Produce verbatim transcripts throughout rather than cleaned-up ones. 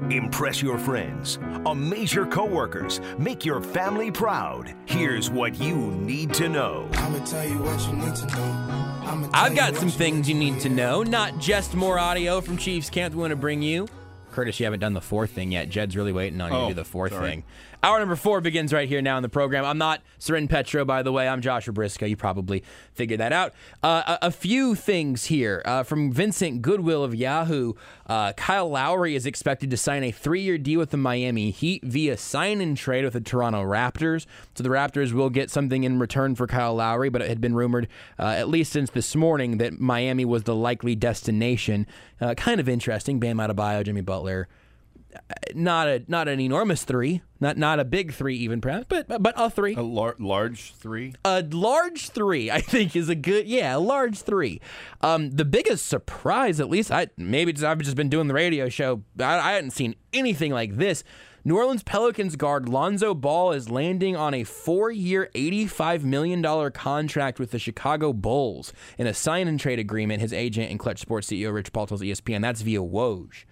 Impress your friends, amaze your coworkers, make your family proud. Here's what you need to know. I'ma tell you what you need to know. I'ma tell I've got you some what things you need to to know, not just more audio from Chiefs Camp we want to bring you. Curtis, you haven't done the fourth thing yet. Jed's really waiting on you Oh, to do the fourth sorry. thing. Hour number four begins right here now in the program. I'm not Seren Petro, by the way. I'm Joshua Briscoe. You probably figured that out. Uh, a, a few things here. Uh, from Vincent Goodwill of Yahoo, uh, Kyle Lowry is expected to sign a three-year deal with the Miami Heat via sign-and trade with the Toronto Raptors. So the Raptors will get something in return for Kyle Lowry, but it had been rumored, uh, at least since this morning, that Miami was the likely destination. Uh, kind of interesting. Bam Adebayo, Jimmy Butler. Not a not an enormous three, not not a big three even perhaps, but but a three, A lar- large three? a large three. I think is a good yeah, a large three. Um, the biggest surprise, at least I maybe it's, I've just been doing the radio show. I, I hadn't seen anything like this. New Orleans Pelicans guard Lonzo Ball is landing on a four-year, eighty-five million dollars contract with the Chicago Bulls in a sign and trade agreement. His agent and Clutch Sports C E O Rich Paul tells E S P N that's via Woj.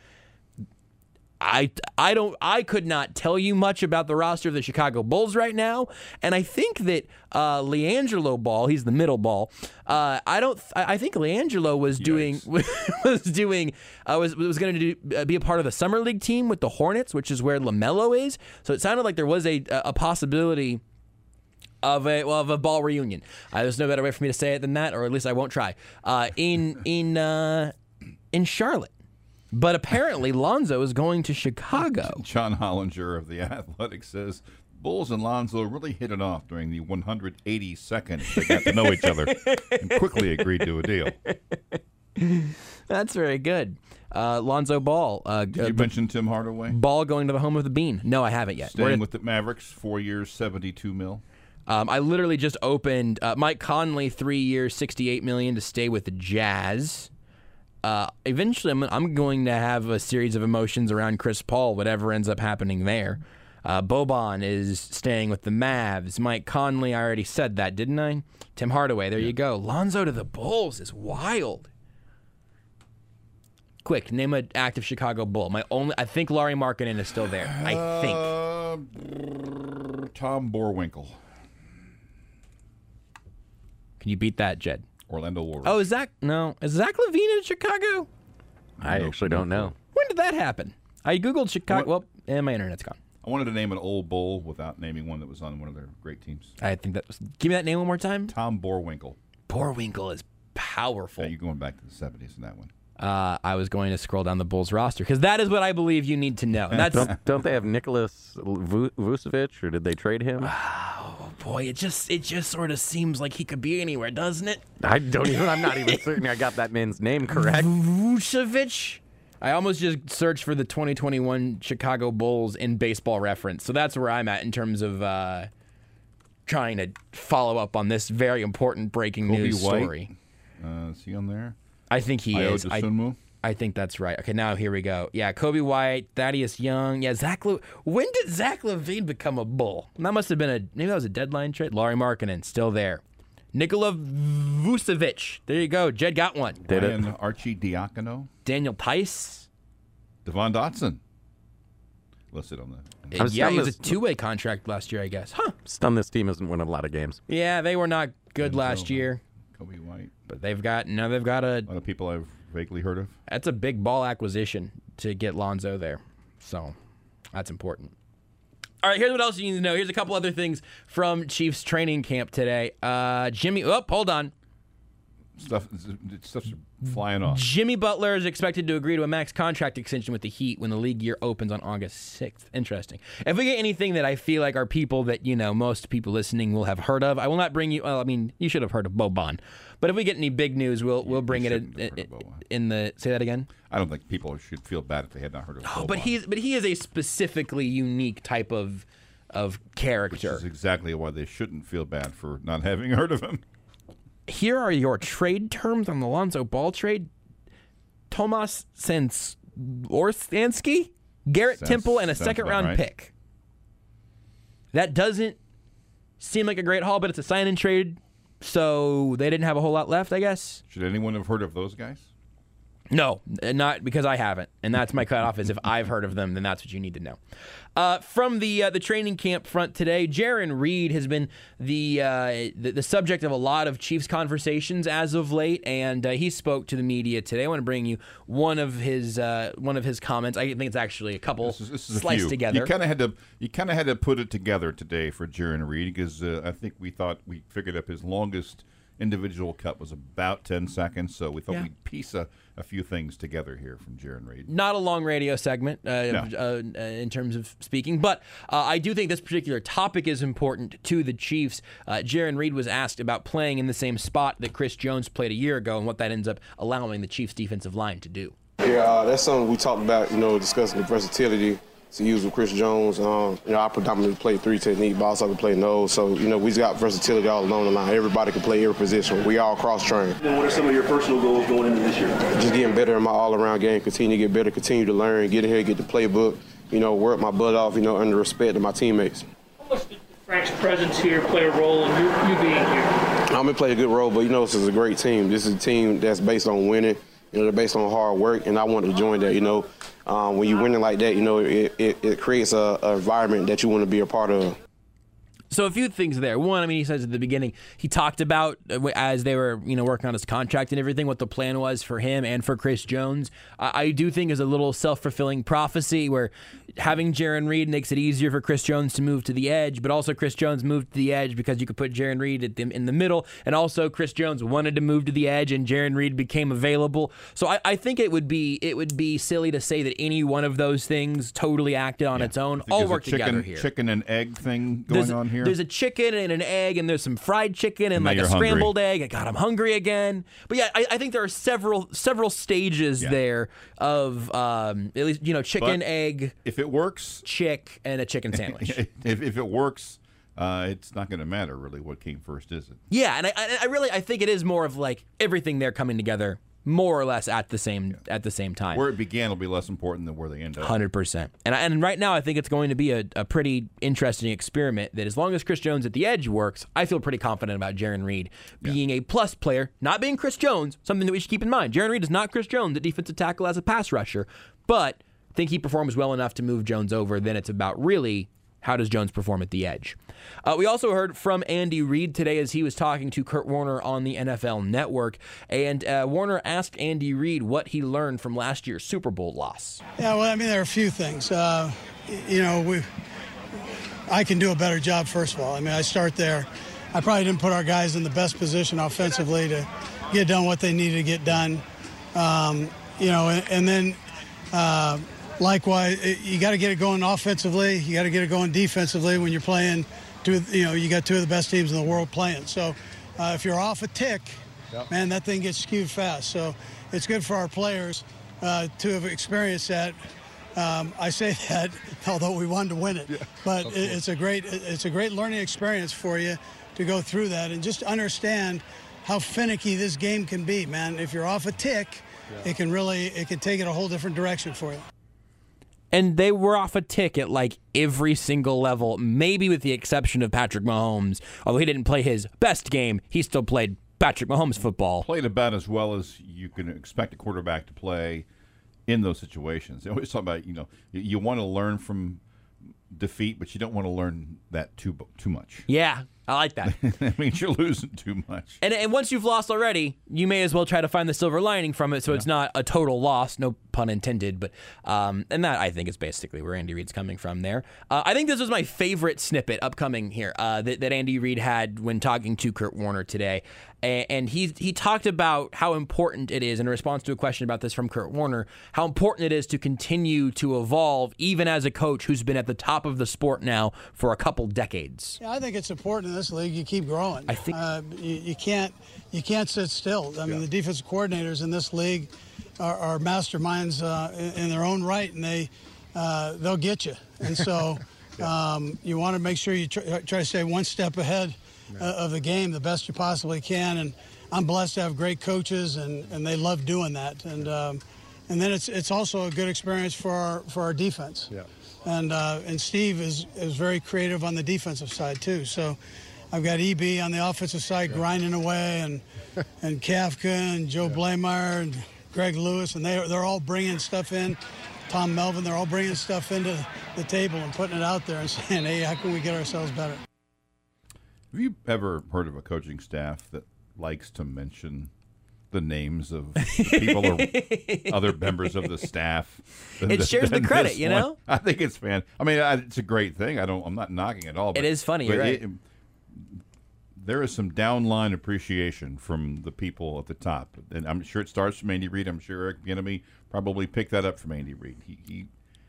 I, I don't I could not tell you much about the roster of the Chicago Bulls right now, and I think that uh, LiAngelo Ball, he's the middle ball. Uh, I don't I think LiAngelo was doing was doing uh, was was going to do, uh, be a part of the summer league team with the Hornets, which is where LaMelo is. So it sounded like there was a a possibility of a well of a Ball reunion. Uh, there's no better way for me to say it than that, or at least I won't try. Uh, in in uh, in Charlotte. But apparently Lonzo is going to Chicago. John Hollinger of The Athletic says, Bulls and Lonzo really hit it off during the one hundred eighty seconds they got to know each other and quickly agreed to a deal. That's very good. Uh, Lonzo Ball. Uh, Did you uh, mention Tim Hardaway? Ball going to the home of the Bean. No, I haven't yet. Staying Where- with the Mavericks, four years, seventy-two mil. Um, I literally just opened uh, Mike Conley, three years, sixty-eight million dollars to stay with the Jazz. Uh, eventually, I'm, I'm going to have a series of emotions around Chris Paul, whatever ends up happening there. Uh, Boban is staying with the Mavs. Mike Conley, I already said that, didn't I? Tim Hardaway, there yeah. you go. Lonzo to the Bulls is wild. Quick, name an active Chicago Bull. My only, I think Lauri Markkanen is still there. I think. Uh, Tom Borwinkle. Can you beat that, Jed? Orlando Warriors. Oh, is Zach? No, is Zach LaVine in Chicago? I No, actually no don't know. clue. When did that happen? I googled Chicago. Well, and my internet's gone. I wanted to name an old Bull without naming one that was on one of their great teams. I think that was. Give me that name one more time. Tom Borwinkle. Borwinkle is powerful. Yeah, you're going back to the seventies in that one. Uh, I was going to scroll down the Bulls roster because that is what I believe you need to know. And that's Don't, don't they have Nicholas Vu- Vucevic, or did they trade him? oh boy, it just it just sort of seems like he could be anywhere, doesn't it? I don't even. I'm not even certain I got that man's name correct. Vucevic. I almost just searched for the twenty twenty-one Chicago Bulls in Baseball Reference, so that's where I'm at in terms of uh, trying to follow up on this very important breaking Kobe news White. story. Uh, is he on there? I think he Ayo is. I, Dosunmu? I think that's right. Okay, now here we go. Yeah, Kobe White, Thaddeus Young. Yeah, Zach. Le- when did Zach LaVine become a Bull? That must have been a maybe that was a deadline trade. Lauri Markkanen still there. Nikola Vucevic. There you go. Jed got one. Did it? Ryan Archie Diacono? Daniel Tice. Devon Dotson. Listed on the. I'm Yeah, he was a stunned two-way contract last year, I guess. Huh. Stunned this team hasn't won a lot of games. Yeah, they were not good last year, Kobe White. but they've got now they've got a A lot of people I've vaguely heard of. that's a big ball acquisition to get Lonzo there. So that's important. All right, here's what else you need to know. Here's a couple other things from Chiefs training camp today. Uh, Jimmy, oh, hold on. Stuff, stuff's flying off. Jimmy Butler is expected to agree to a max contract extension with the Heat when the league year opens on August sixth. Interesting. If we get anything that I feel like are people that, you know, most people listening will have heard of, I will not bring you, well, I mean, you should have heard of Boban. But if we get any big news, we'll we'll bring You it in, shouldn't have heard in, of Boban. in the, say that again? I don't think people should feel bad if they had not heard of Oh, Boban, but he's but he is a specifically unique type of of which character. is exactly why they shouldn't feel bad for not having heard of him. Here are your trade terms on the Lonzo Ball trade. Tomas Orstansky, Garrett Sounds- Temple, and a sounds second about round right. pick. That doesn't seem like a great haul, but it's a sign and trade, so they didn't have a whole lot left, I guess. Should anyone have heard of those guys? No, not because I haven't, and that's my cutoff. Is if I've heard of them, then that's what you need to know. Uh, from the uh, the training camp front today, Jarran Reed has been the, uh, the the subject of a lot of Chiefs conversations as of late, and uh, he spoke to the media today. I want to bring you one of his uh, one of his comments. I think it's actually a couple this is, this is sliced a few. together. You kind of had to you kind of had to put it together today for Jarran Reed because uh, I think we thought we figured up his longest individual cut was about ten seconds, so we thought Yeah. we'd piece a, a few things together here from Jarran Reed. Not a long radio segment uh, No. uh, uh, in terms of speaking, but uh, I do think this particular topic is important to the Chiefs. Uh, Jarran Reed was asked about playing in the same spot that Chris Jones played a year ago and what that ends up allowing the Chiefs defensive line to do. Yeah, uh, that's something we talked about, you know, discussing the versatility to use with Chris Jones. Um, you know, I predominantly play three technique, but also can play nose. So, you know, we've got versatility all along the line. Everybody can play every position. We all cross-train. And what are some of your personal goals going into this year? Just getting better in my all-around game, continue to get better, continue to learn, get in here, get the playbook, you know, work my butt off, you know, under respect of my teammates. How much did Frank's presence here play a role in you, you being here? I'm going to play a good role, but, you know, this is a great team. This is a team that's based on winning. You know, they're based on hard work, and I want to join that, you know. Um, when you're winning like that, you know, it, it, it creates a, a environment that you want to be a part of. So a few things there. One, I mean, he says at the beginning, he talked about uh, as they were, you know, working on his contract and everything, what the plan was for him and for Chris Jones. I, I do think is a little self-fulfilling prophecy where having Jarran Reed makes it easier for Chris Jones to move to the edge, but also Chris Jones moved to the edge because you could put Jarran Reed at the, in the middle, and also Chris Jones wanted to move to the edge, and Jarran Reed became available. So I, I think it would be it would be silly to say that any one of those things totally acted on Yeah. its own. I think All there's a work chicken, together here. Chicken and egg thing going There's, on here. there's a chicken and an egg, and there's some fried chicken and Now like a you're hungry. scrambled egg. God, I'm hungry again. But yeah, I, I think there are several several stages Yeah. there of um, at least you know chicken, But egg, if it works, chick, and a chicken sandwich. if, if it works, uh, it's not going to matter really what came first, is it? Yeah, and I, I I really I think it is more of like everything there coming together more or less at the same at the same time. Where it began will be less important than where they end up. Hundred percent, and I, and right now I think it's going to be a, a pretty interesting experiment. That as long as Chris Jones at the edge works, I feel pretty confident about Jarran Reed being a plus player, not being Chris Jones. Something that we should keep in mind. Jarran Reed is not Chris Jones at defensive tackle as a pass rusher, but I think he performs well enough to move Jones over. Then it's about really how does Jones perform at the edge. Uh, we also heard from Andy Reid today as he was talking to Kurt Warner on the N F L Network, and uh, Warner asked Andy Reid what he learned from last year's Super Bowl loss. Yeah, well, I mean, there are a few things. Uh, you know, we, I can do a better job, first of all. I mean, I start there. I probably didn't put our guys in the best position offensively to get done what they needed to get done. Um, you know, and, and then uh, likewise, you got to get it going offensively. You got to get it going defensively when you're playing. Two, you know, you got two of the best teams in the world playing. So uh, if you're off a tick, yep. man, that thing gets skewed fast. So it's good for our players uh, to have experienced that. Um, I say that although we wanted to win it, yeah, but it, it's a great it's a great learning experience for you to go through that and just understand how finicky this game can be, man. If you're off a tick, yeah. it can really it can take it a whole different direction for you. And they were off a tick at like every single level, maybe with the exception of Patrick Mahomes. Although he didn't play his best game, he still played Patrick Mahomes football. Played about as well as you can expect a quarterback to play in those situations. They always talk about, you know, you, you want to learn from defeat, but you don't want to learn that too too much. Yeah, I like that. That means you're losing too much. And, and once you've lost already, you may as well try to find the silver lining from it so yeah. it's not a total loss, no pun intended. But um, and that, I think, is basically where Andy Reid's coming from there. Uh, I think this was my favorite snippet upcoming here uh, that, that Andy Reid had when talking to Kurt Warner today. And he he talked about how important it is, in response to a question about this from Kurt Warner, how important it is to continue to evolve, even as a coach who's been at the top of the sport now for a couple decades. Yeah, I think it's important in this league. You keep growing. I think uh, you, you can't you can't sit still. I mean, yeah. the defensive coordinators in this league are, are masterminds uh, in, in their own right, and they uh, they'll get you. And so yeah. um, you want to make sure you try, try to stay one step ahead of the game the best you possibly can, and I'm blessed to have great coaches, and, and they love doing that. And um, and then it's it's also a good experience for our for our defense. Yeah. And uh, and Steve is is very creative on the defensive side too. So I've got E B on the offensive side yeah. grinding away, and and Kafka and Joe yeah. Blameyer and Greg Lewis, and they, they're all bringing stuff in. Tom Melvin, they're all bringing stuff into the table and putting it out there and saying, hey, how can we get ourselves better? Have you ever heard of a coaching staff that likes to mention the names of people or other members of the staff? It shares the credit, you know? I think it's fan. I mean, I, it's a great thing. I don't. I'm not knocking it all. But, it is funny, but you're right. It, there is some downline appreciation from the people at the top, and I'm sure it starts from Andy Reid. I'm sure Eric Bieniemy probably picked that up from Andy Reid. He, he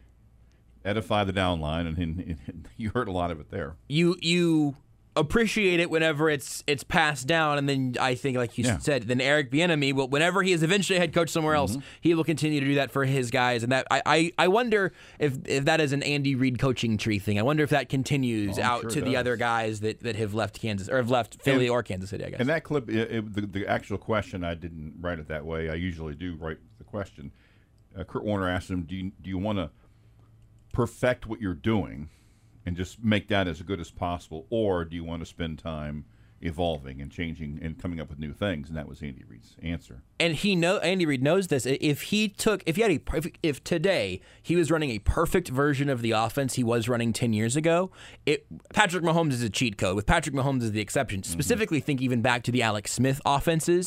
edified the downline, and, and, and you heard a lot of it there. You you. appreciate it whenever it's it's passed down, and then I think, like you yeah. said, then Eric Bieniemy will, whenever he is eventually a head coach somewhere else, mm-hmm. he will continue to do that for his guys. And that I, I, I wonder if if that is an Andy Reid coaching tree thing. I wonder if that continues oh, out sure to the does. other guys that, that have left Kansas or have left Philly and, or Kansas City, I guess. And that clip, it, it, the, the actual question, I didn't write it that way. I usually do write the question. Uh, Kurt Warner asked him, "Do you do you want to perfect what you're doing and just make that as good as possible, or do you want to spend time evolving and changing and coming up with new things?" And that was Andy Reid's answer. And he know Andy Reid knows this. If he took, if he had a, if, if today he was running a perfect version of the offense he was running ten years ago, it Patrick Mahomes is a cheat code. With Patrick Mahomes as the exception, mm-hmm. specifically think even back to the Alex Smith offenses,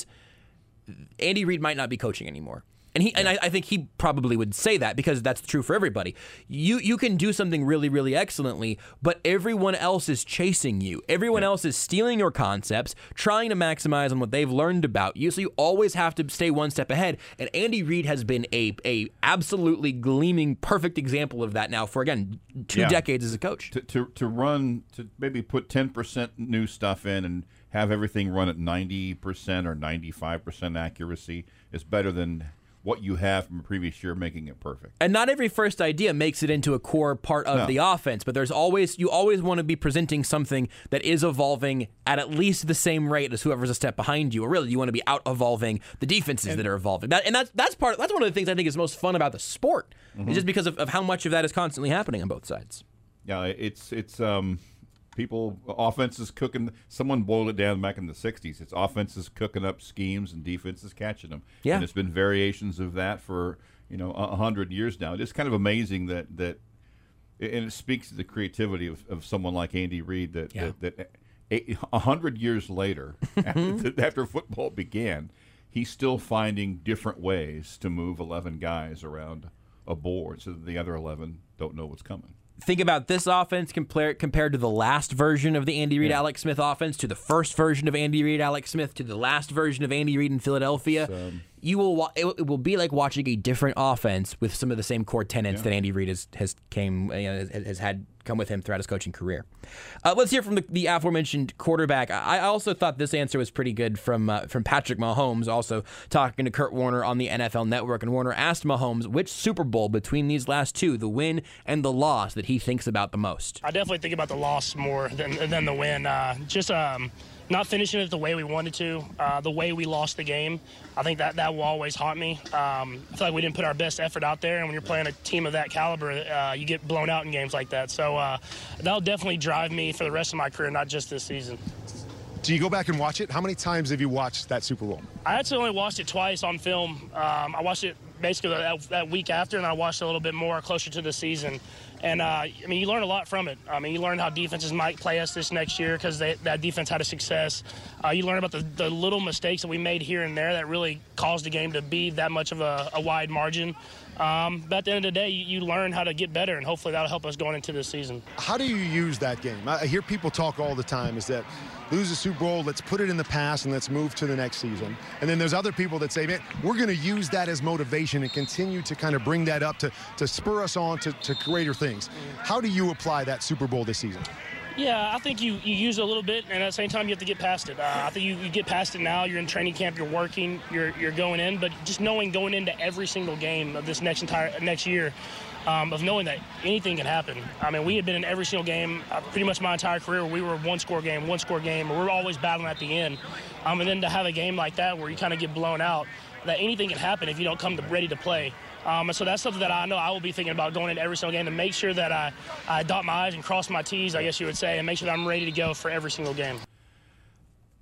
Andy Reid might not be coaching anymore. And he, and I, I think he probably would say that because that's true for everybody. You you can do something really, really excellently, but everyone else is chasing you. Everyone yeah. else is stealing your concepts, trying to maximize on what they've learned about you. So you always have to stay one step ahead. And Andy Reid has been a a absolutely gleaming, perfect example of that now for, again, two yeah. decades as a coach. To, to to run, to maybe put ten percent new stuff in and have everything run at ninety percent or ninety-five percent accuracy is better than what you have from a previous year, making it perfect. And not every first idea makes it into a core part of no. the offense, but there's always you always want to be presenting something that is evolving at at least the same rate as whoever's a step behind you, or really you want to be out evolving the defenses and, that are evolving. That, and that's that's part that's one of the things I think is most fun about the sport, mm-hmm. is just because of, of how much of that is constantly happening on both sides. Yeah, it's it's um. People, offenses cooking. Someone boiled it down back in the sixties. It's offenses cooking up schemes and defenses catching them. Yeah. And it's been variations of that for, you know, a hundred years now. It's kind of amazing that that, and it speaks to the creativity of, of someone like Andy Reid that yeah. that, that a, a hundred years later, after, after football began, he's still finding different ways to move eleven guys around a board so that the other eleven don't know what's coming. Think about this offense compared compared to the last version of the Andy Reid, yeah. Alex Smith offense, to the first version of Andy Reid, Alex Smith, to the last version of Andy Reid in Philadelphia. So, you will it will be like watching a different offense with some of the same core tenets yeah. that Andy Reid has has came you know, has had come with him throughout his coaching career. Uh, let's hear from the, the aforementioned quarterback. I, I also thought this answer was pretty good from uh, from Patrick Mahomes, also talking to Kurt Warner on the N F L Network. And Warner asked Mahomes which Super Bowl between these last two, the win and the loss, that he thinks about the most. I definitely think about the loss more than than the win. Uh, just um, not finishing it the way we wanted to, uh, the way we lost the game. I think that, that will always haunt me. Um, I feel like we didn't put our best effort out there, and when you're playing a team of that caliber, uh, you get blown out in games like that. So uh, that'll definitely drive me for the rest of my career, not just this season. Do you go back and watch it? How many times have you watched that Super Bowl? I actually only watched it twice on film. Um, I watched it basically that, that week after, and I watched it a little bit more closer to the season. And, uh, I mean, you learn a lot from it. I mean, you learn how defenses might play us this next year because that defense had a success. Uh, you learn about the, the little mistakes that we made here and there that really caused the game to be that much of a, a wide margin. Um, but at the end of the day, you, you learn how to get better, and hopefully that'll help us going into this season. How do you use that game? I hear people talk all the time is that lose the Super Bowl, let's put it in the past and let's move to the next season. And then there's other people that say, man, we're going to use that as motivation and continue to kind of bring that up to, to spur us on to, to greater things. How do you apply that Super Bowl this season? Yeah, I think you, you use it a little bit, and at the same time, you have to get past it. Uh, I think you, you get past it now. You're in training camp. You're working. You're you're going in. But just knowing going into every single game of this next entire next year, um, of knowing that anything can happen. I mean, we had been in every single game uh, pretty much my entire career where we were one score game, one score game, or we're always battling at the end. Um, and then to have a game like that where you kind of get blown out, that anything can happen if you don't come to, ready to play. Um, and so that's something that I know I will be thinking about going into every single game to make sure that I, I dot my I's and cross my T's, I guess you would say, and make sure that I'm ready to go for every single game.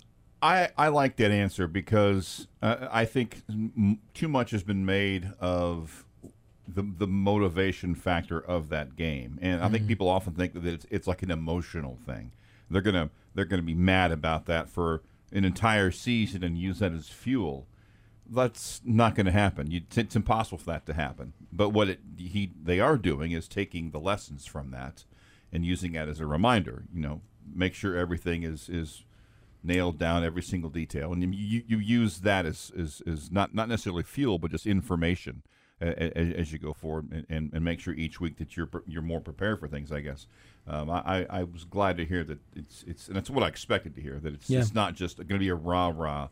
I, I like that answer because uh, I think m- too much has been made of the the motivation factor of that game, and I mm-hmm. think people often think that it's it's like an emotional thing. They're gonna they're gonna be mad about that for an entire season and use that as fuel. That's not going to happen. You, it's impossible for that to happen. But what it, he they are doing is taking the lessons from that and using that as a reminder. You know, make sure everything is is. nailed down, every single detail, and you you use that as as, as not, not necessarily fuel, but just information as, as you go forward, and, and, and make sure each week that you're you're more prepared for things. I guess um, I, I was glad to hear that it's it's and that's what I expected to hear, that it's yeah. it's not just going to be a rah rah.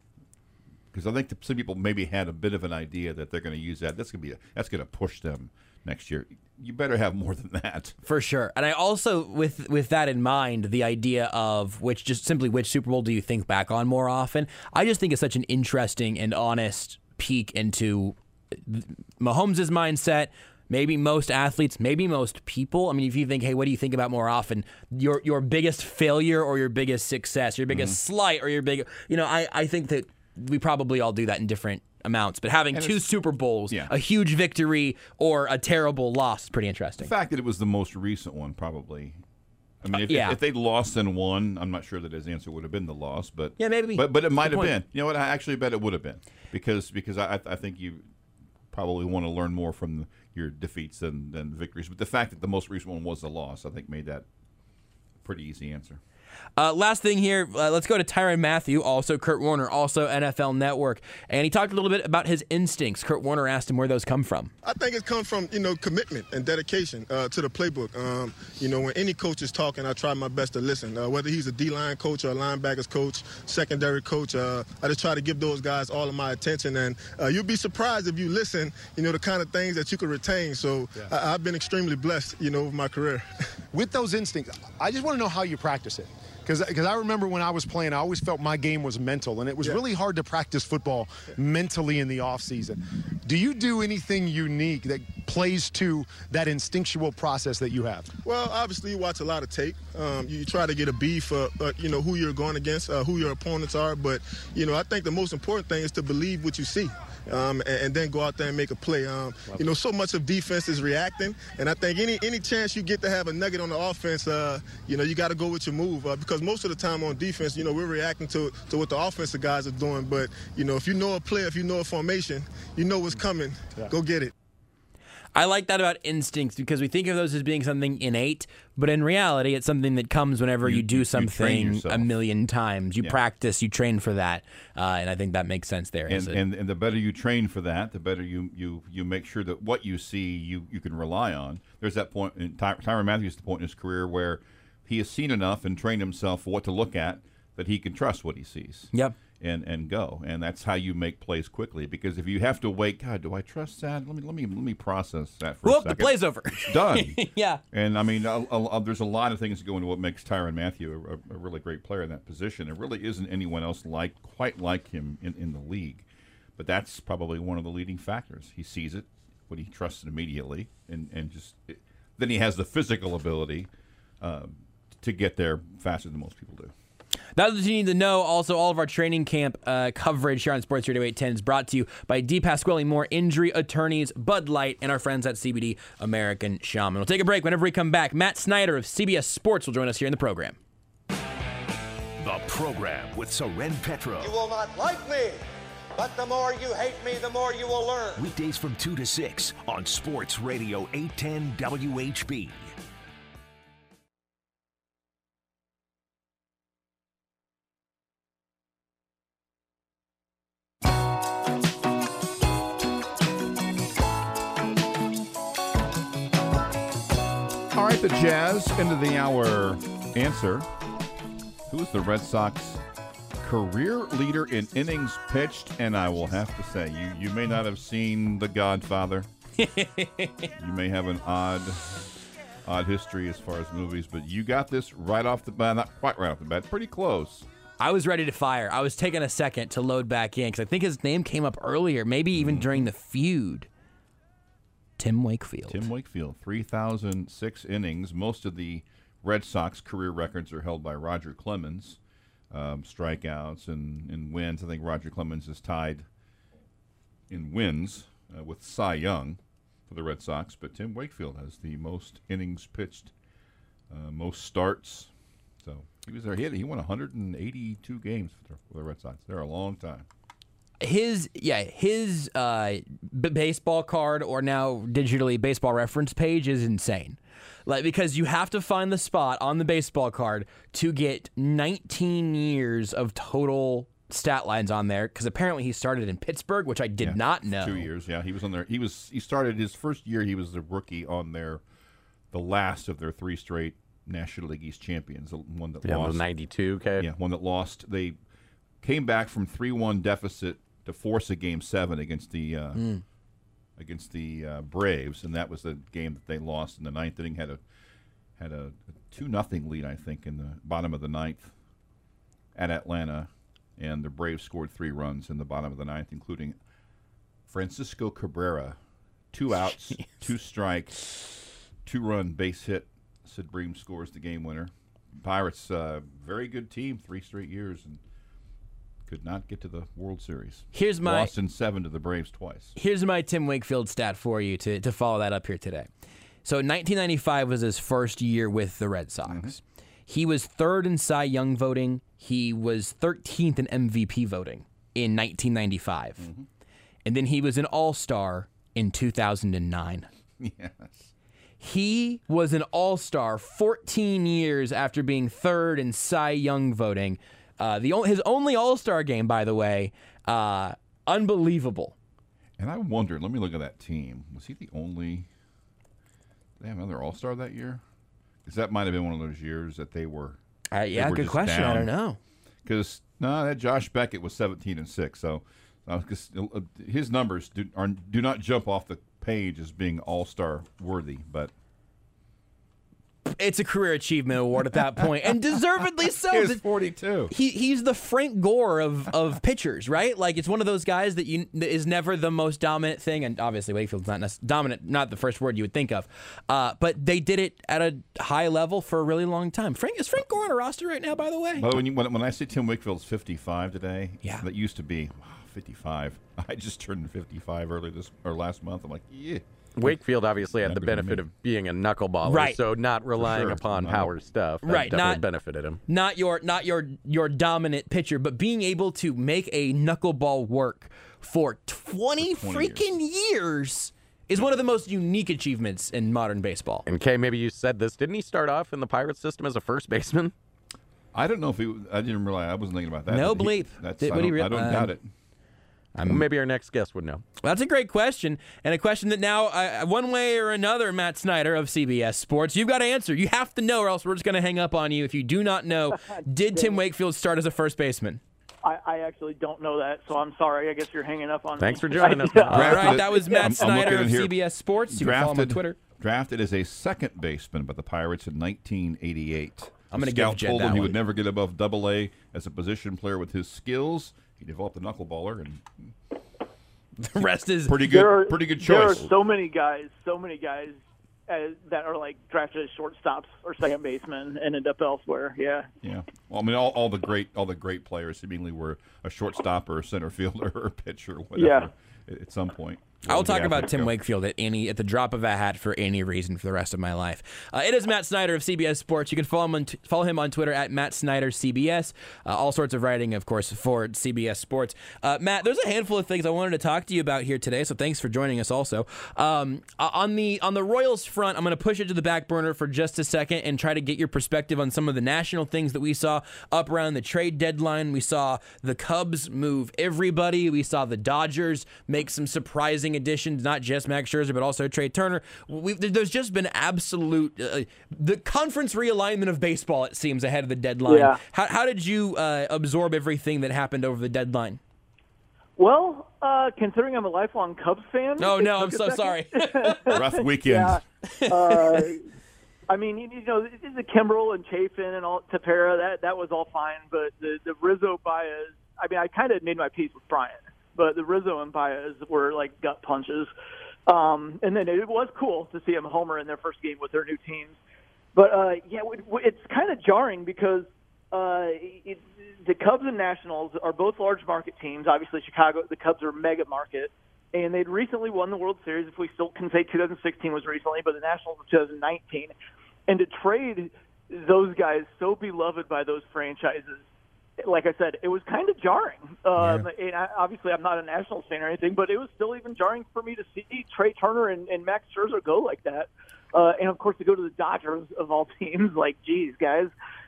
Because I think that some people maybe had a bit of an idea that they're going to use that. That's going to be a, that's going to push them next year. You better have more than that. For sure. And I also, with with that in mind, the idea of which just simply which Super Bowl do you think back on more often, I just think it's such an interesting and honest peek into Mahomes' mindset, maybe most athletes, maybe most people. I mean, if you think, hey, what do you think about more often? Your your biggest failure or your biggest success, your biggest mm-hmm. slight or your big, you know, I, I think that we probably all do that in different amounts, but having and two Super Bowls, yeah. a huge victory or a terrible loss is pretty interesting. The fact that it was the most recent one, probably. I mean, if, uh, yeah. if, if they'd lost and won, I'm not sure that his answer would have been the loss, but yeah, maybe. But but it might have point. been. You know what? I actually bet it would have been because because I I think you probably want to learn more from the, your defeats than than victories. But the fact that the most recent one was the loss, I think, made that a pretty easy answer. Uh, last thing here, uh, let's go to Tyrann Mathieu, also Kurt Warner, also N F L Network. And he talked a little bit about his instincts. Kurt Warner asked him where those come from. I think it comes from, you know, commitment and dedication uh, to the playbook. Um, you know, when any coach is talking, I try my best to listen. Uh, whether he's a D-line coach or a linebackers coach, secondary coach, uh, I just try to give those guys all of my attention. And uh, you'll be surprised if you listen, you know, the kind of things that you can retain. So yeah. I- I've been extremely blessed, you know, over my career. With those instincts, I just want to know how you practice it. Because I remember when I was playing, I always felt my game was mental, and it was yeah. really hard to practice football yeah. mentally in the offseason. Do you do anything unique that plays to that instinctual process that you have? Well, obviously, you watch a lot of tape. Um, you try to get a beat for, uh, you know, who you're going against, uh, who your opponents are. But, you know, I think the most important thing is to believe what you see. Um, and, and then go out there and make a play. Um, you know, so much of defense is reacting, and I think any any chance you get to have a nugget on the offense, uh, you know, you got to go with your move uh, because most of the time on defense, you know, we're reacting to to what the offensive guys are doing. But you know, if you know a play, if you know a formation, you know what's coming. Yeah. Go get it. I like that about instincts because we think of those as being something innate, but in reality, it's something that comes whenever you, you do something you a million times. You yeah. practice, you train for that, uh, and I think that makes sense there. And, and and the better you train for that, the better you you, you make sure that what you see you, you can rely on. There's that point in Ty- Tyrann Mathieu is the point in his career where he has seen enough and trained himself for what to look at that he can trust what he sees. Yep. And, and go, and that's how you make plays quickly. Because if you have to wait, God, do I trust that? Let me let me let me process that for Whoop, a second. The play's over. It's done. Yeah. And I mean, a, a, there's a lot of things that go into what makes Tyrann Mathieu a, a really great player in that position. There really isn't anyone else like quite like him in, in the league. But that's probably one of the leading factors. He sees it, what he trusts it immediately, and and just it, then he has the physical ability um, to get there faster than most people do. That's what you need to know. Also, all of our training camp uh, coverage here on Sports Radio eight ten is brought to you by D. Pasquale Moore Injury Attorneys, Bud Light, and our friends at C B D American Shaman. We'll take a break. Whenever we come back, Matt Snyder of C B S Sports will join us here in the program. The program with Soren Petro. You will not like me, but the more you hate me, the more you will learn. Weekdays from two to six on Sports Radio eight ten W H B. All right, the Jazz, end of the hour answer. Who's the Red Sox career leader in innings pitched? And I will have to say, you, you may not have seen The Godfather. You may have an odd odd history as far as movies, but you got this right off the bat. Not quite right off the bat, pretty close. I was ready to fire. I was taking a second to load back in because I think his name came up earlier, maybe even mm. during the feud. Tim Wakefield. Tim Wakefield, three thousand six innings. Most of the Red Sox career records are held by Roger Clemens. um, strikeouts and, and wins. I think Roger Clemens is tied in wins uh, with Cy Young for the Red Sox, but Tim Wakefield has the most innings pitched, uh, most starts. So he was there. He, had, he won one hundred eighty-two games for the, for the Red Sox. They're a long time. His yeah his uh, b- baseball card, or now digitally Baseball Reference page, is insane. Like, because you have to find the spot on the baseball card to get nineteen years of total stat lines on there, because apparently he started in Pittsburgh, which I did yeah, not know. Two years, yeah. He was on there. He was he started his first year. He was the rookie on their the last of their three straight National League East champions. The one that yeah, lost ninety-two. Okay, yeah, one that lost. They came back from three one deficit to force a game seven against the uh, mm. against the uh, Braves, and that was the game that they lost in the ninth inning. Had a had a, a two nothing lead, I think, in the bottom of the ninth at Atlanta, and the Braves scored three runs in the bottom of the ninth, including Francisco Cabrera, two outs, Jeez. two strikes, two run base hit. Sid Bream scores the game winner. Pirates, uh, very good team, three straight years, and could not get to the World Series. Here's my lost in seven to the Braves twice. Here's my Tim Wakefield stat for you to, to follow that up here today. So nineteen ninety-five was his first year with the Red Sox. Mm-hmm. He was third in Cy Young voting. He was thirteenth in M V P voting in nineteen ninety-five. Mm-hmm. And then he was an All-Star in two thousand nine. Yes. He was an All-Star fourteen years after being third in Cy Young voting. Uh, the his only All-Star game, by the way, uh, unbelievable. And I wondered, let me look at that team. Was he the only? Did they have another All-Star that year? Because that might have been one of those years that they were. Uh, yeah, they were good question. Down. I don't know. Because no, that Josh Beckett was seventeen and six. So, uh, his numbers do are do not jump off the page as being All-Star worthy, but. It's a career achievement award at that point, and deservedly so. He's forty-two. He he's the Frank Gore of, of pitchers, right? Like, it's one of those guys that you that is never the most dominant thing, and obviously Wakefield's not nec- dominant, not the first word you would think of. Uh, but they did it at a high level for a really long time. Frank is Frank Gore on a roster right now, by the way? Well, when you, when, when I say Tim Wakefield's fifty-five today, yeah, that used to be wow, fifty-five. I just turned fifty-five earlier this or last month. I'm like, yeah. Wakefield obviously had the benefit of being a knuckleballer, right. so not relying sure. upon no. power stuff. That right, definitely not, benefited him. Not your, not your, your dominant pitcher, but being able to make a knuckleball work for twenty, for twenty freaking years. years is one of the most unique achievements in modern baseball. And Kay, maybe you said this. Didn't he start off in the Pirates system as a first baseman? I don't know if he. I didn't realize. I wasn't thinking about that. No he, bleep. That's, Did, I, don't, re- I don't um, doubt it. Well, maybe our next guest would know. Well, that's a great question, and a question that now, uh, one way or another, Matt Snyder of C B S Sports, you've got to answer. You have to know, or else we're just going to hang up on you if you do not know. Did Tim Wakefield start as a first baseman? I, I actually don't know that, so I'm sorry. I guess you're hanging up on Thanks me. for joining us. All right, that was Matt I'm, Snyder I'm of here. C B S Sports. You drafted, can follow him on Twitter. Drafted as a second baseman by the Pirates in nineteen eighty-eight. I'm going to give Jed told that him he one. would never get above Double A as a position player with his skills. He developed a knuckleballer, and the rest is pretty good. There are, pretty good there choice. are so many guys, so many guys uh, that are like drafted as shortstops or second basemen and end up elsewhere. Yeah. Yeah. Well, I mean, all, all the great all the great players seemingly were a shortstop or a center fielder or a pitcher, or whatever. Yeah. At, at some point. I will talk about athletes Tim go. Wakefield at any at the drop of a hat for any reason for the rest of my life. Uh, it is Matt Snyder of C B S Sports. You can follow him on, t- follow him on Twitter at Matt Snyder C B S. Uh, all sorts of writing, of course, for C B S Sports. Uh, Matt, there's a handful of things I wanted to talk to you about here today, so thanks for joining us. Also, um, on the on the Royals front, I'm going to push it to the back burner for just a second and try to get your perspective on some of the national things that we saw up around the trade deadline. We saw the Cubs move everybody. We saw the Dodgers make some surprising additions, not just Max Scherzer, but also Trey Turner. We've, there's just been absolute uh, the conference realignment of baseball, it seems, ahead of the deadline. Yeah. How, how did you uh, absorb everything that happened over the deadline? Well, uh, considering I'm a lifelong Cubs fan. Oh, no, I'm a so second. sorry. Rough weekend. Yeah. Uh, I mean, you know, the Kimbrel and Chafin and all Tepera, that that was all fine, but the, the Rizzo Baez, I mean, I kind of made my peace with Bryant, but the Rizzo and Baez were like gut punches. Um, and then it was cool to see them homer in their first game with their new teams. But, uh, yeah, it, it's kind of jarring because uh, it, the Cubs and Nationals are both large market teams. Obviously, Chicago, the Cubs are mega market, and they'd recently won the World Series. If we still can say two thousand sixteen was recently, but the Nationals was two thousand nineteen. And to trade those guys so beloved by those franchises, like I said, it was kind of jarring. Um, yeah. And I, obviously, I'm not a Nationals fan or anything, but it was still even jarring for me to see Trey Turner and, and Max Scherzer go like that. Uh, and, of course, to go to the Dodgers, of all teams, like, geez, guys.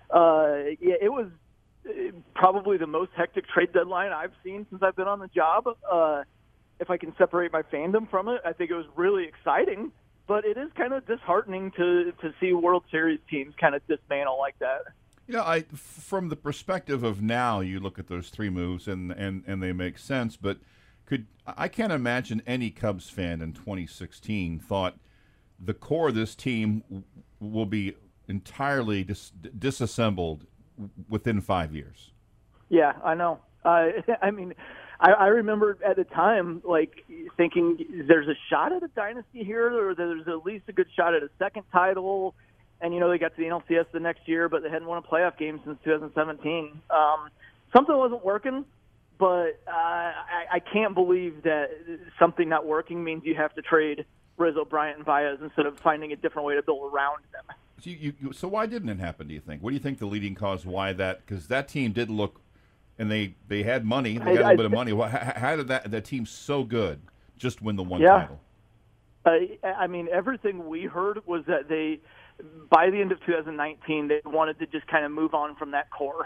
Uh, yeah, it was probably the most hectic trade deadline I've seen since I've been on the job. Uh, if I can separate my fandom from it, I think it was really exciting. But it is kind of disheartening to, to see World Series teams kind of dismantle like that. You know, I, from the perspective of now, you look at those three moves and, and, and they make sense. But could I can't imagine any Cubs fan in twenty sixteen thought the core of this team will be entirely dis- disassembled within five years. Yeah, I know. Uh, I mean, I, I remember at the time, like, thinking there's a shot at a dynasty here, or there's at least a good shot at a second title. And, you know, they got to the N L C S the next year, but they hadn't won a playoff game since two thousand seventeen. Um, something wasn't working, but uh, I, I can't believe that something not working means you have to trade Rizzo, Bryant, and Baez instead of finding a different way to build around them. So, you, you, so why didn't it happen, do you think? What do you think the leading cause why that? Because that team did look, and they, they had money, they got I, a little I, bit of money. How, how did that, that team so good just win the one yeah. title? Uh, I mean, everything we heard was that they, by the end of two thousand nineteen, they wanted to just kind of move on from that core.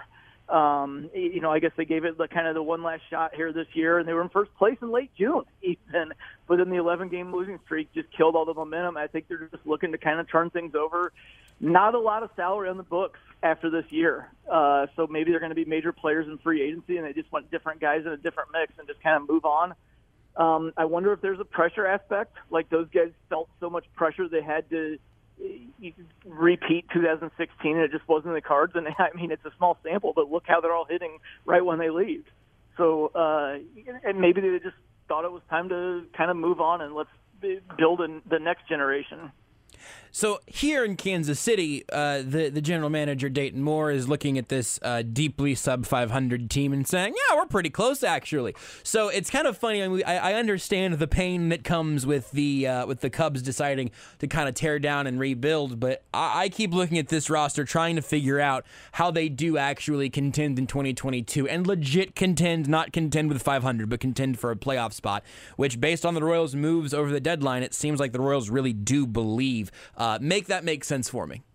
Um, you know, I guess they gave it the kind of the one last shot here this year, and they were in first place in late June, even. But then the eleven-game losing streak just killed all the momentum. I think they're just looking to kind of turn things over. Not a lot of salary on the books after this year, uh, so maybe they're going to be major players in free agency, and they just want different guys in a different mix and just kind of move on. Um, I wonder if there's a pressure aspect, like those guys felt so much pressure they had to repeat two thousand sixteen, and it just wasn't in the cards. And I mean, it's a small sample, but look how they're all hitting right when they leave. So, uh, and maybe they just thought it was time to kind of move on and let's build in the next generation. So here in Kansas City, uh, the, the general manager, Dayton Moore, is looking at this uh, deeply sub five hundred team and saying, yeah, we're pretty close, actually. So it's kind of funny. I, mean, I, I understand the pain that comes with the uh, with the Cubs deciding to kind of tear down and rebuild, but I, I keep looking at this roster, trying to figure out how they do actually contend in twenty twenty-two, and legit contend, not contend with five hundred, but contend for a playoff spot, which, based on the Royals' moves over the deadline, it seems like the Royals really do believe. Uh, make that make sense for me.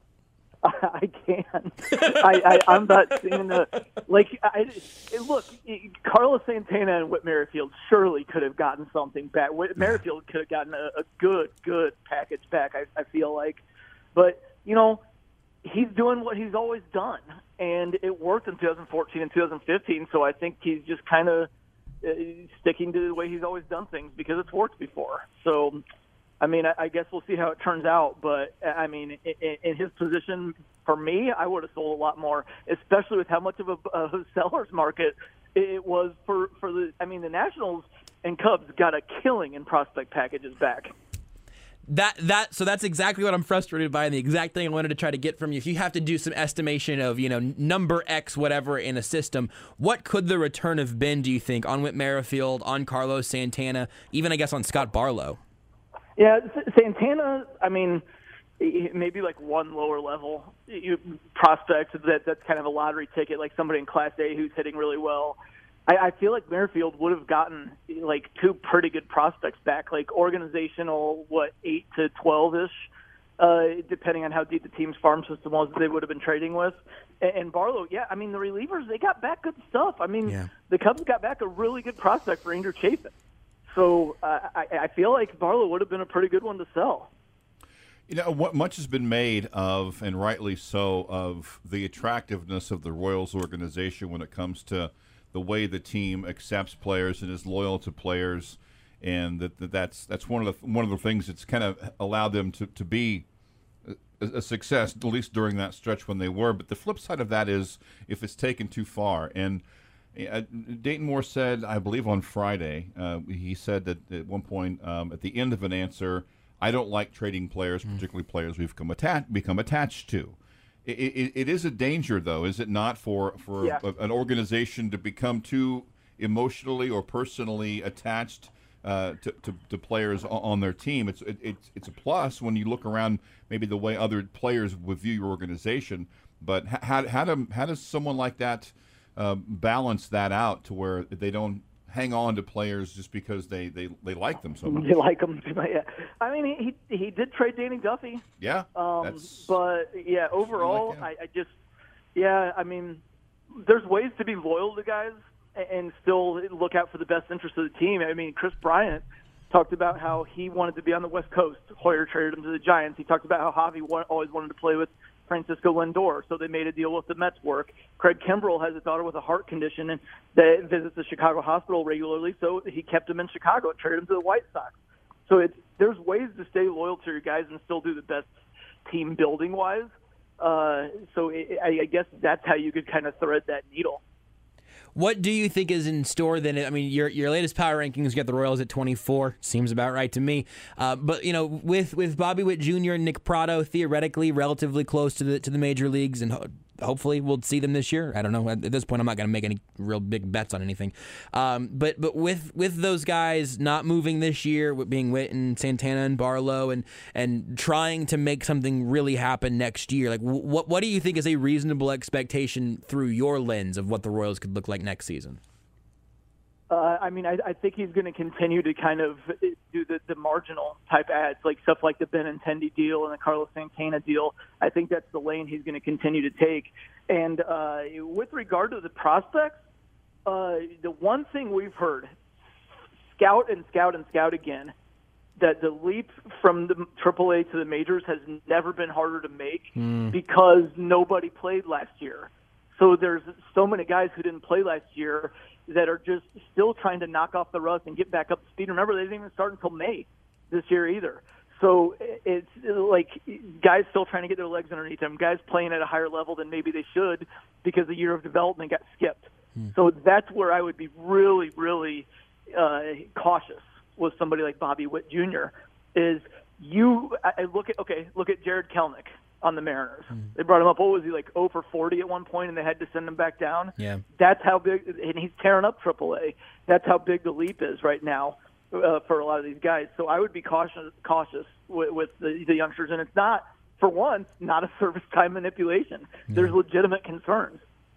I can. I, I, I'm not seeing the like. I, look, Carlos Santana and Whit Merrifield surely could have gotten something back. Whit Merrifield could have gotten a, a good, good package back. I, I feel like, but you know, he's doing what he's always done, and it worked in two thousand fourteen and two thousand fifteen. So I think he's just kind of uh, sticking to the way he's always done things because it's worked before. So. I mean, I guess we'll see how it turns out, but, I mean, in his position, for me, I would have sold a lot more, especially with how much of a, a seller's market it was for, for the – I mean, the Nationals and Cubs got a killing in prospect packages back. That that so that's exactly what I'm frustrated by, and the exact thing I wanted to try to get from you. If you have to do some estimation of, you know, number X whatever in a system, what could the return have been, do you think, on Whit Merrifield, on Carlos Santana, even, I guess, on Scott Barlow? Yeah, Santana, I mean, maybe like one lower level you, prospect that that's kind of a lottery ticket, like somebody in Class A who's hitting really well. I, I feel like Merrifield would have gotten like two pretty good prospects back, like organizational, what, eight to twelve-ish, uh, depending on how deep the team's farm system was that they would have been trading with. And, and Barlow, yeah, I mean, the relievers, they got back good stuff. I mean, yeah. The Cubs got back a really good prospect for Andrew Chafin. So uh, I, I feel like Barlow would have been a pretty good one to sell. You know, what much has been made of, and rightly so, of the attractiveness of the Royals organization when it comes to the way the team accepts players and is loyal to players, and that, that that's that's one of the one of the things that's kind of allowed them to, to be a, a success, at least during that stretch when they were. But the flip side of that is if it's taken too far. And Uh, Dayton Moore said, I believe on Friday, uh, he said that at one point um, at the end of an answer, I don't like trading players, particularly players we've become, atta- become attached to. It, it, it is a danger, though, is it not, for, for Yeah. a, an organization to become too emotionally or personally attached uh, to, to, to players on, on their team? It's it, it's it's a plus when you look around, maybe the way other players would view your organization. But h- how how do how does someone like that uh, balance that out to where they don't hang on to players just because they, they, they like them so much? You like him? Yeah. I mean, he he did trade Danny Duffy. Yeah. Um, that's, but yeah, overall, I, I just yeah. I mean, there's ways to be loyal to guys and still look out for the best interest of the team. I mean, Chris Bryant talked about how he wanted to be on the West Coast. Hoyer traded him to the Giants. He talked about how Javi wa- always wanted to play with Francisco Lindor, so they made a deal with the Mets work. Craig Kimbrell has a daughter with a heart condition and that visits the Chicago hospital regularly, so he kept him in Chicago and traded him to the White Sox. So it's, there's ways to stay loyal to your guys and still do the best team building wise. Uh, so it, I, I guess that's how you could kind of thread that needle. What do you think is in store then? I mean, your your latest power rankings, you got the Royals at twenty-four. Seems about right to me. Uh, but, you know, with, with Bobby Witt Junior and Nick Pratto theoretically relatively close to the to the major leagues, and ho- hopefully we'll see them this year. I don't know. At this point, I'm not going to make any real big bets on anything. Um, but but with with those guys not moving this year, with being Witt and Santana and Barlow, and and trying to make something really happen next year, like what what do you think is a reasonable expectation through your lens of what the Royals could look like next season? Uh, I mean, I, I think he's going to continue to kind of do the, the marginal type ads, like stuff like the Benintendi deal and the Carlos Santana deal. I think that's the lane he's going to continue to take. And uh, with regard to the prospects, uh, the one thing we've heard, scout and scout and scout again, that the leap from the triple A to the majors has never been harder to make mm. because nobody played last year. So there's so many guys who didn't play last year that are just still trying to knock off the rust and get back up to speed. Remember, they didn't even start until May this year either. So it's like guys still trying to get their legs underneath them, guys playing at a higher level than maybe they should because the year of development got skipped. Hmm. So that's where I would be really, really uh, cautious with somebody like Bobby Witt Junior is you I look at, okay, look at Jared Kelnick on the Mariners. Mm. They brought him up, what was he, like oh for forty at one point, and they had to send him back down? Yeah. That's how big, and he's tearing up triple A. That's how big the leap is right now uh, for a lot of these guys. So I would be cautious cautious with, with the, the youngsters, and it's not, for once, not a service time manipulation. No. There's legitimate concerns.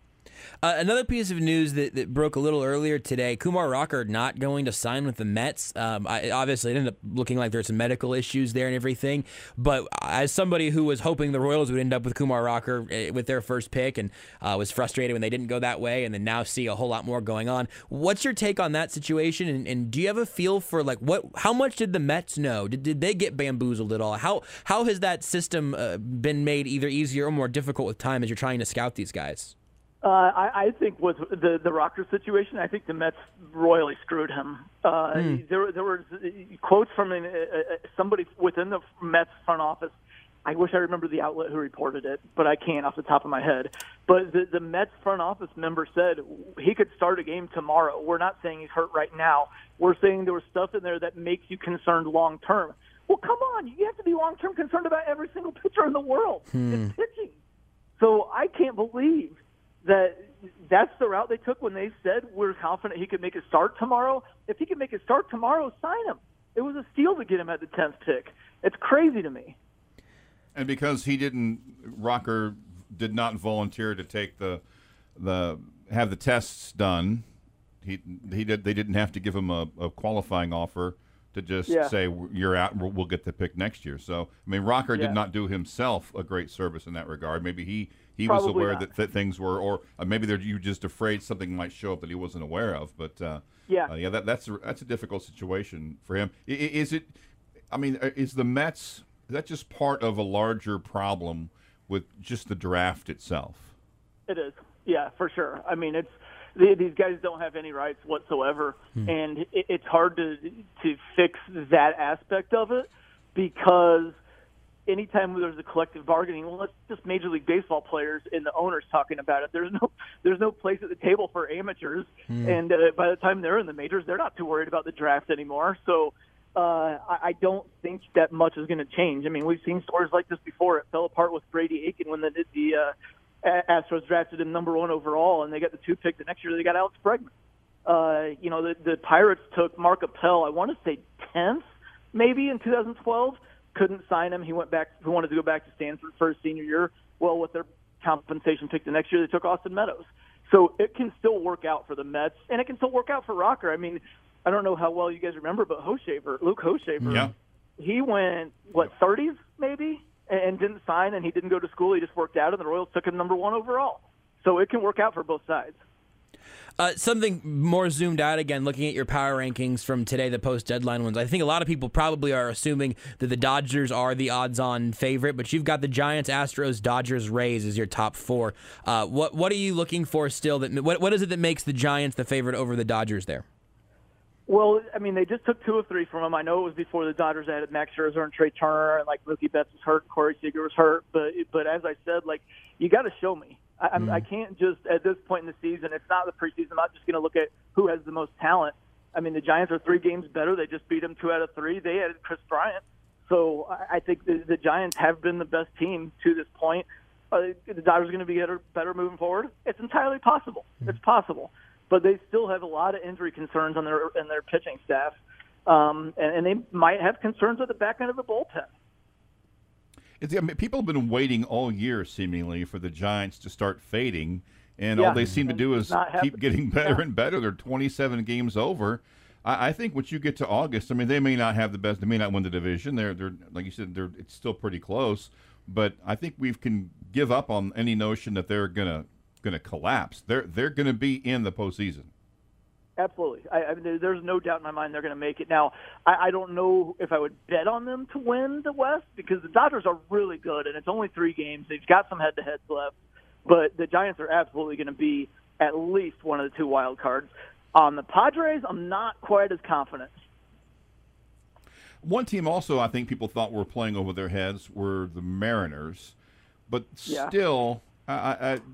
Uh, another piece of news that, that broke a little earlier today, Kumar Rocker not going to sign with the Mets. Um, I, obviously, it ended up looking like there's some medical issues there and everything. But as somebody who was hoping the Royals would end up with Kumar Rocker with their first pick and uh, was frustrated when they didn't go that way and then now see a whole lot more going on, what's your take on that situation? And, and do you have a feel for like what? How much did the Mets know? Did, did they get bamboozled at all? How, how has that system uh, been made either easier or more difficult with time as you're trying to scout these guys? Uh, I, I think with the the Rocker situation, I think the Mets royally screwed him. Uh, mm. There, there were quotes from an, uh, somebody within the Mets front office. I wish I remember the outlet who reported it, but I can't off the top of my head. But the, the Mets front office member said he could start a game tomorrow. We're not saying he's hurt right now. We're saying there was stuff in there that makes you concerned long term. Well, come on, you have to be long term concerned about every single pitcher in the world. Hmm. It's pitching. So I can't believe that that's the route they took when they said we're confident he could make a start tomorrow. If he could make a start tomorrow, sign him. It was a steal to get him at the tenth pick. It's crazy to me. And because he didn't, Rocker did not volunteer to take the the have the tests done. He he did. They didn't have to give him a, a qualifying offer to just yeah. say you're out. We'll get the pick next year. So I mean, Rocker yeah. did not do himself a great service in that regard. Maybe he. He Probably was aware not. that, that things were, or uh, maybe you were just afraid something might show up that he wasn't aware of. But uh, yeah, uh, yeah, that, that's a, that's a difficult situation for him. I, is it? I mean, is the Mets? Is that just part of a larger problem with just the draft itself? It is, yeah, for sure. I mean, it's they, these guys don't have any rights whatsoever, hmm. and it, it's hard to to fix that aspect of it because anytime there's a collective bargaining, well, it's just Major League Baseball players and the owners talking about it. There's no, there's no place at the table for amateurs, mm. and uh, by the time they're in the majors, they're not too worried about the draft anymore. So uh, I, I don't think that much is going to change. I mean, we've seen stories like this before. It fell apart with Brady Aiken when the, the uh, Astros drafted him number one overall, and they got the two pick the next year. They got Alex Bregman. Uh, you know, the, the Pirates took Mark Appel, I want to say tenth, maybe in two thousand twelve. Couldn't sign him. He went back. He wanted to go back to Stanford for his senior year. Well, with their compensation pick the next year, they took Austin Meadows. So it can still work out for the Mets, and it can still work out for Rocker. I mean, I don't know how well you guys remember, but Hochevar, Luke Hochevar, yeah. he went, what, thirties maybe, and didn't sign, and he didn't go to school. He just worked out, and the Royals took him number one overall. So it can work out for both sides. Uh, something more zoomed out again, looking at your power rankings from today, the post-deadline ones. I think a lot of people probably are assuming that the Dodgers are the odds-on favorite, but you've got the Giants, Astros, Dodgers, Rays as your top four. Uh, what what are you looking for still? That what what is it that makes the Giants the favorite over the Dodgers there? Well, I mean, they just took two of three from him. I know it was before the Dodgers added Max Scherzer and Trey Turner, and like Mookie Betts was hurt, Corey Seager was hurt. But but as I said, like you got to show me. I, mm. I can't just, at this point in the season, it's not the preseason. I'm not just going to look at who has the most talent. I mean, the Giants are three games better. They just beat them two out of three. They added Chris Bryant. So I, I think the, the Giants have been the best team to this point. Uh, the Dodgers are going to be better, better moving forward. It's entirely possible. Mm. It's possible. But they still have a lot of injury concerns on their, in their pitching staff. Um, and, and they might have concerns at the back end of the bullpen. It's, I mean, people have been waiting all year, seemingly, for the Giants to start fading, and yeah. all they seem to do is keep getting better yeah. and better. They're twenty-seven games over. I, I think once you get to August, I mean, they may not have the best, they may not win the division. They're, they're like you said, they're it's still pretty close. But I think we can give up on any notion that they're gonna gonna collapse. They're they're gonna be in the postseason. Absolutely. I, I mean, there's no doubt in my mind they're going to make it. Now, I, I don't know if I would bet on them to win the West because the Dodgers are really good, and it's only three games. They've got some head-to-heads left. But the Giants are absolutely going to be at least one of the two wild cards. On the Padres, I'm not quite as confident. One team also I think people thought were playing over their heads were the Mariners. But still, yeah. I, I,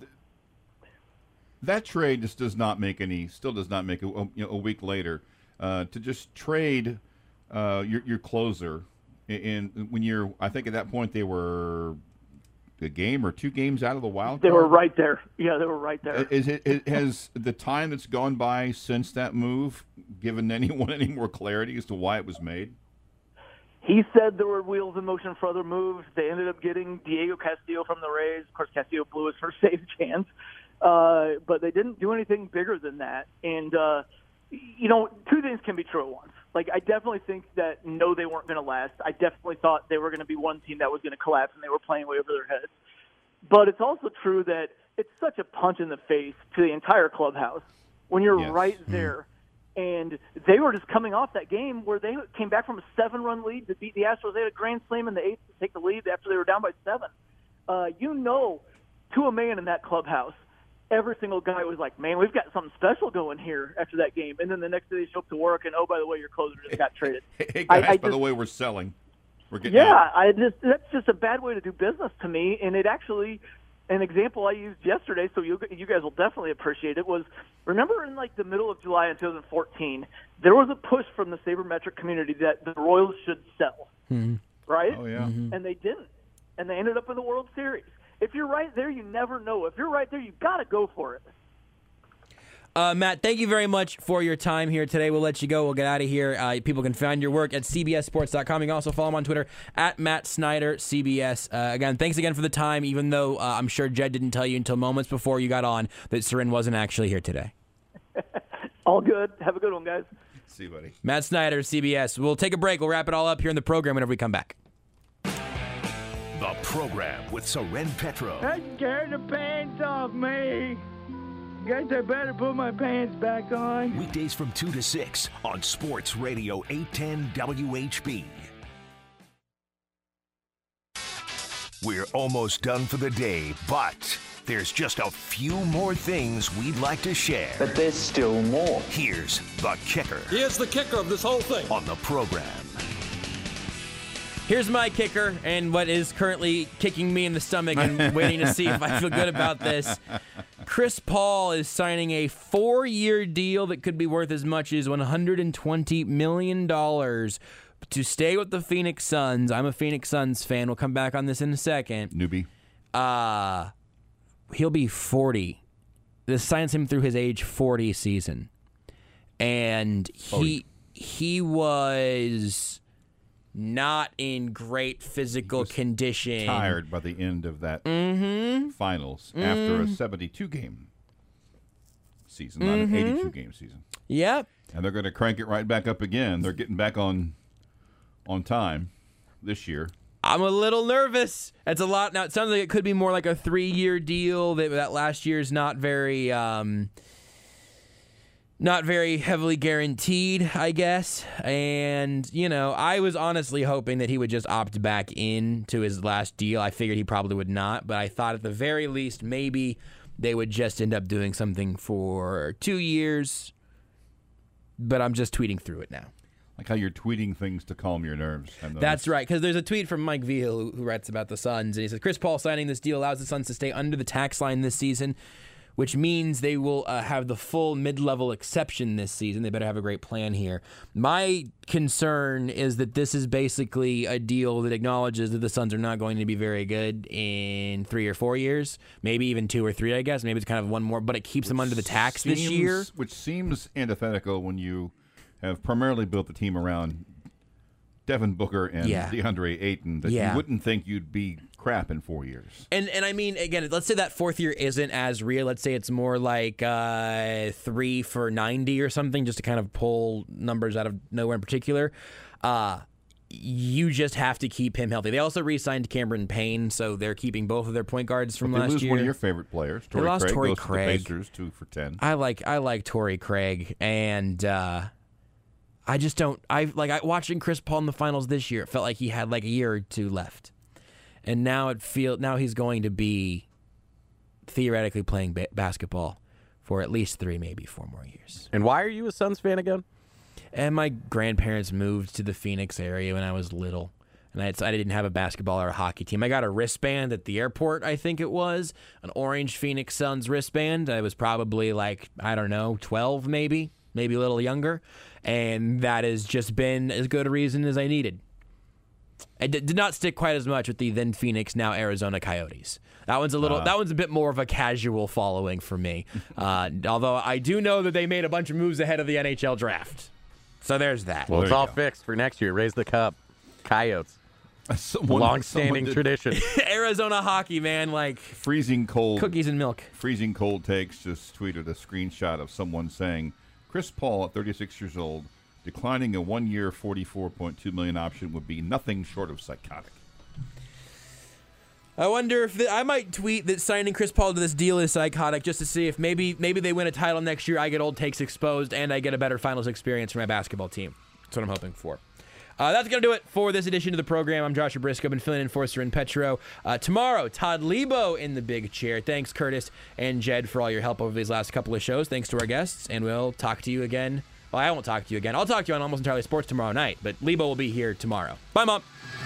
that trade just does not make any, still does not make, a, you know, a week later, uh, to just trade uh, your, your closer. And when you're, I think at that point they were a game or two games out of the wild card. They were right there. Yeah, they were right there. Is it, it has the time that's gone by since that move given anyone any more clarity as to why it was made? He said there were wheels in motion for other moves. They ended up getting Diego Castillo from the Rays. Of course, Castillo blew his first save chance. Uh, but they didn't do anything bigger than that. And, uh, you know, two things can be true at once. Like, I definitely think that, no, they weren't going to last. I definitely thought they were going to be one team that was going to collapse, and they were playing way over their heads. But it's also true that it's such a punch in the face to the entire clubhouse when you're yes. right there. Mm-hmm. And they were just coming off that game where they came back from a seven-run lead to beat the Astros. They had a grand slam in the eighth to take the lead after they were down by seven. Uh, you know, to a man in that clubhouse, every single guy was like, man, we've got something special going here after that game. And then the next day they show up to work, and, oh, by the way, your closer just got traded. Hey, guys, I, I by just, the way, we're selling. We're getting Yeah, out. I just that's just a bad way to do business to me. And it actually, an example I used yesterday, so you, you guys will definitely appreciate it, was remember in, like, the middle of July in twenty fourteen, there was a push from the sabermetric community that the Royals should sell, mm-hmm. right? Oh, yeah. Mm-hmm. And they didn't. And they ended up in the World Series. If you're right there, you never know. If you're right there, you've got to go for it. Uh, Matt, thank you very much for your time here today. We'll let you go. We'll get out of here. Uh, people can find your work at C B S sports dot com. You can also follow him on Twitter at Matt Snyder, C B S. Uh, again, thanks again for the time, even though uh, I'm sure Jed didn't tell you until moments before you got on that Soren wasn't actually here today. All good. Have a good one, guys. See you, buddy. Matt Snyder, C B S. We'll take a break. We'll wrap it all up here in the program whenever we come back. The program with Soren Petro. Hey, tear the pants off me. Guess I better put my pants back on. Weekdays from two to six on Sports Radio eight ten W H B. We're almost done for the day, but there's just a few more things we'd like to share. But there's still more. Here's the kicker. Here's the kicker of this whole thing. On the program. Here's my kicker, and what is currently kicking me in the stomach and waiting to see if I feel good about this. Chris Paul is signing a four-year deal that could be worth as much as one hundred twenty million dollars to stay with the Phoenix Suns, I'm a Phoenix Suns fan. We'll come back on this in a second. Newbie. Uh, he'll be forty. This signs him through his age forty season. And he he was not in great physical condition. Tired by the end of that mm-hmm. finals mm-hmm. after a seventy-two game season, not mm-hmm. an eighty-two game season. Yep. And they're going to crank it right back up again. They're getting back on on time this year. I'm a little nervous. It's a lot. Now, it sounds like it could be more like a three-year deal. That, that last year's not very, um, not very heavily guaranteed, I guess. And, you know, I was honestly hoping that he would just opt back in to his last deal. I figured he probably would not, but I thought at the very least maybe they would just end up doing something for two years. But I'm just tweeting through it now. Like how you're tweeting things to calm your nerves. That's right, because there's a tweet from Mike Vigil who, who writes about the Suns, and he says, Chris Paul signing this deal allows the Suns to stay under the tax line this season, which means they will uh, have the full mid-level exception this season. They better have a great plan here. My concern is that this is basically a deal that acknowledges that the Suns are not going to be very good in three or four years, maybe even two or three, I guess. Maybe it's kind of one more, but it keeps which them under the tax seems, this year. Which seems antithetical when you have primarily built the team around Devin Booker and yeah. DeAndre Ayton, that yeah. you wouldn't think you'd be crap in four years. And and I mean, again, let's say that fourth year isn't as real. Let's say it's more like uh, three for ninety or something, just to kind of pull numbers out of nowhere in particular. Uh, you just have to keep him healthy. They also re-signed Cameron Payne, so they're keeping both of their point guards from but they last lose year. One of your favorite players, Torrey they lost Craig, Torrey goes Craig. To the Pacers, two for ten. I like I like Torrey Craig, and uh, I just don't. I like I, watching Chris Paul in the finals this year. It felt like he had like a year or two left, and now it feel now he's going to be theoretically playing ba- basketball for at least three, maybe four more years. And why are you a Suns fan again? And my grandparents moved to the Phoenix area when I was little, and I, I didn't have a basketball or a hockey team. I got a wristband at the airport, I think it was, an orange Phoenix Suns wristband. I was probably like, I don't know, twelve maybe, maybe a little younger, and that has just been as good a reason as I needed. I d- did not stick quite as much with the then Phoenix, now Arizona Coyotes. That one's a little. Uh, that one's a bit more of a casual following for me. Uh, although I do know that they made a bunch of moves ahead of the N H L draft. So there's that. Well, well it's all go. fixed for next year. Raise the cup. Coyotes. Someone, long-standing someone tradition. Arizona hockey, man, like freezing cold cookies and milk. Freezing cold takes just tweeted a screenshot of someone saying, Chris Paul at thirty-six years old declining a one-year forty-four point two million dollars option would be nothing short of psychotic. I wonder if the, I might tweet that signing Chris Paul to this deal is psychotic, just to see if maybe maybe they win a title next year, I get old takes exposed, and I get a better finals experience for my basketball team. That's what I'm hoping for. Uh, that's going to do it for this edition of the program. I'm Joshua Briscoe. I've been filling in for Seren Petro. Uh, tomorrow, Todd Lebo in the big chair. Thanks, Curtis and Jed, for all your help over these last couple of shows. Thanks to our guests, and we'll talk to you again. Well, I won't talk to you again. I'll talk to you on Almost Entirely Sports tomorrow night, but Lebo will be here tomorrow. Bye, Mom.